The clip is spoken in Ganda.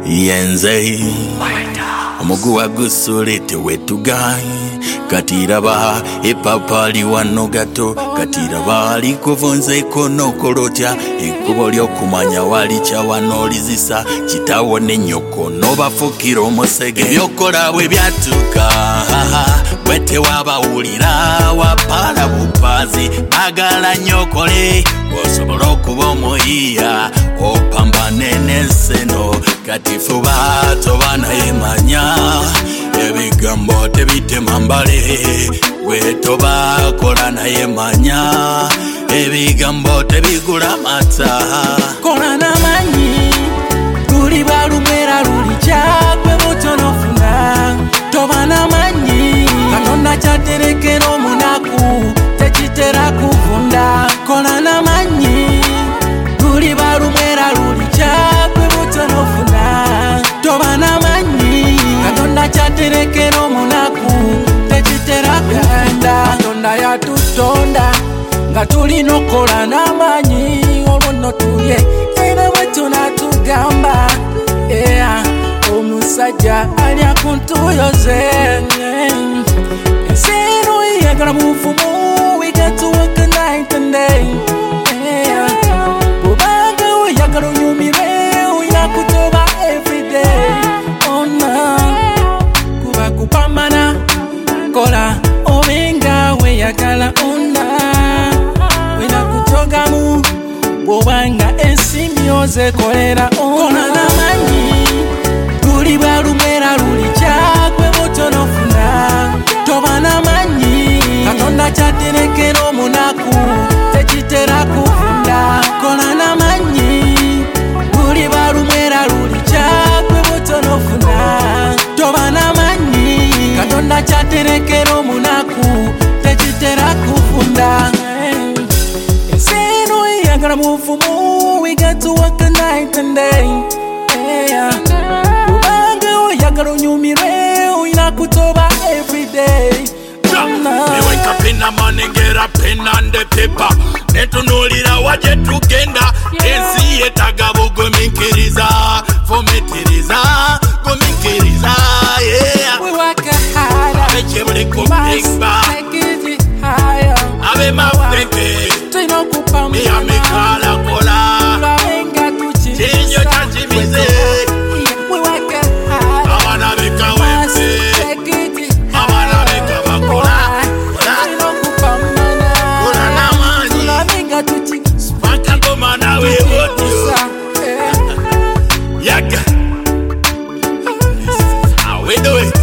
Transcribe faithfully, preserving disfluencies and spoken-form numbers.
yenze omuguwa gusule tewetugayi katiraba epapali wano gato katiraba likuvunzeko nokolotya ekkubo lyokumanya wali kyawanolizisa kitawo ne nnyoko nobafukira omusege ebyokola bwe byatuka bwete wabawulira wapala bupazi bagala nyokole osobola okuba omuyiya opambane n'enseno kati fuba tobanayemanya ebigambo tebitema mbale wetobakola naye manya ebigambo tebigula mata kola namanyi luli balumera luli kyakwe butonofuna toba namanyi katonda kyaterekera omunaku tekitera kuvunda kola namanyi luli balumera luli kyakwe butonofuna toba namanyi katonda kyaterekera omunaku tekitera kuvunda katonda yatutonda nga tulina okola n'amanyi olwo nno tulye era bwe tunatugamba ea omusajja alya ku ntuuyo ze ensiru yagala buvumu we get to work a night and day ea bubanga oyagala onyumire oyina kutoba everyday ona kuba kupambana kola obenga weyagala ona togamu bwobanga ensimbi ozekolera ona namanyi luli balumera luli kyakwe butonofuna toba namanyi katonda kyaterekera omunaku tekitera kuvunda kola namanyi luli balumera luli kyakwe butonofuna toba namanyi katonda kyaterekera omunaku tekitera kuvunda muvumu we get to work a night and day yeah ubanga oyagala onyumire oyina kutoba everyday me wake up in the morning get up pen and the paper netunulira waje tugenda ensi yetaga buguminkiriza fometiriza gumikiriza yeah we work hard abechebule kumpingba abe mafeke me a me kala kola chinyo chachimize we work hard abana beka wembe abana beka bakola kola namanyi spaka goma nawe otyo yaga awe do it